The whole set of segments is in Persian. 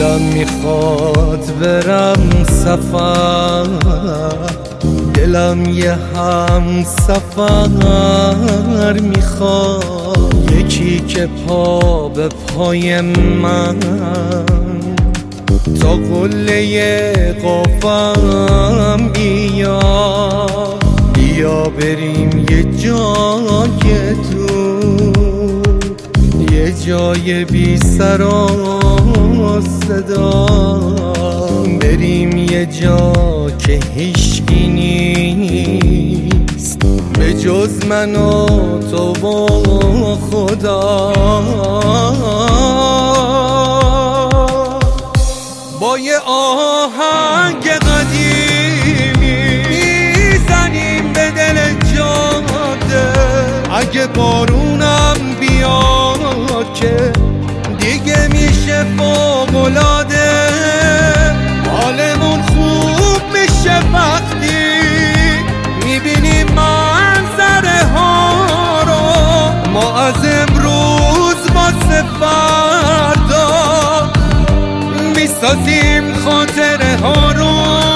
دلم میخواد برم سفر، دلم یه هم سفر میخواد، یکی که پا به پای من تا قله قافم بیا بریم یه جای دور، یه جای بی سر و صدا، بریم یه جا که هیچکی نیست به جز من و تو و خدا. با یه آهنگ قدیمی میزنیم به دل جاده، اگه بارونم بیاد که دیگه میشه فوق‌العاده، حالمون خوب میشه وقتی میبینیم منظره ها رو، ما از امروز واسه فردا میسازیم خاطره ها رو.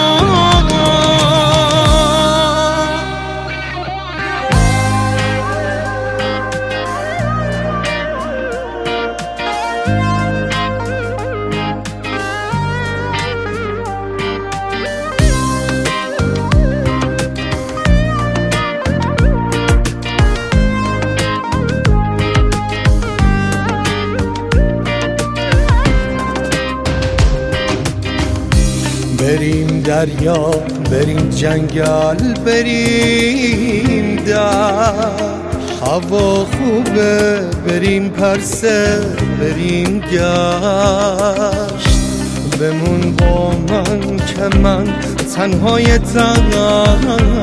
بریم دریا، بریم جنگل، بریم در هوا خوبه، بریم پرسه، بریم گشت، بمون با من که من تنهای تنها،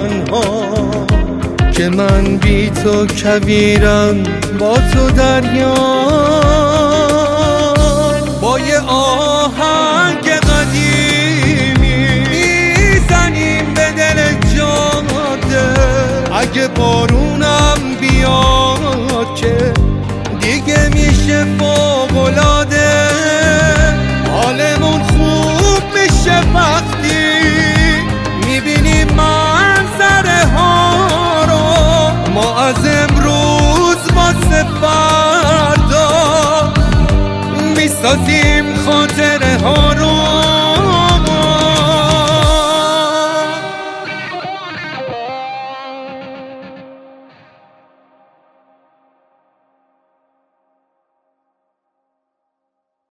که من بی تو کویرم با تو دریا. با یه آهنگ اگه بارونم بیاد که دیگه میشه فوق‌العاده، حالمون خوب میشه وقتی میبینیم منظره ها رو، ما از امروز واسه فردا میسازیم